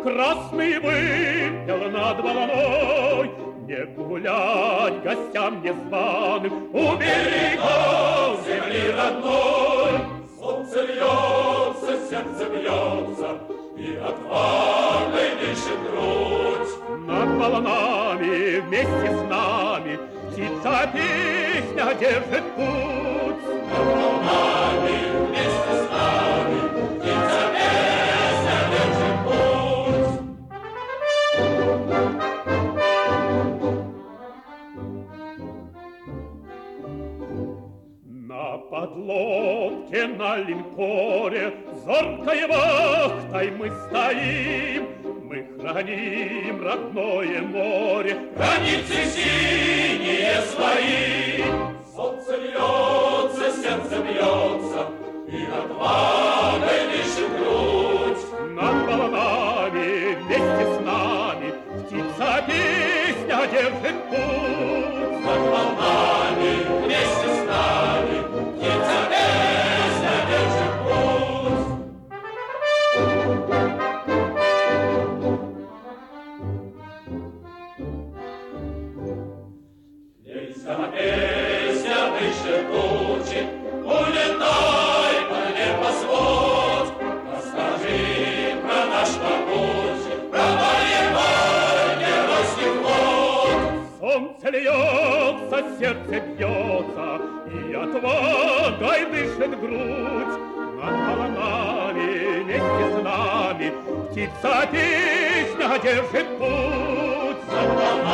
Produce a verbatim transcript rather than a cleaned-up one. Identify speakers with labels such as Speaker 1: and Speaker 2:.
Speaker 1: красный выпел над волной. Не гулять гостям незваным у берегов земли родной. Солнце льется, сердце бьется, и отвагой дышит грудь. Над волнами вместе с нами птица песня держит путь. Над волнами вместе с нами птица песня держит путь. На подлодке, на линкоре зоркой вахтой мы стоим. Мы храним родное море, границы синие свои. Солнце льется, сердце бьется, и отвагой дышит грудь. Над волнами вместе с нами птица песня держит путь. Над волнами вместе с нами птица песня держит путь. Лейся, песня выше тучи, улетай по небосвод. Расскажи про наш могучий, про воевой геройский флот. Солнце льется, сердце бьется, и отвагой дышит грудь. Над волнами вместе с нами птица песня держит путь. Над волнами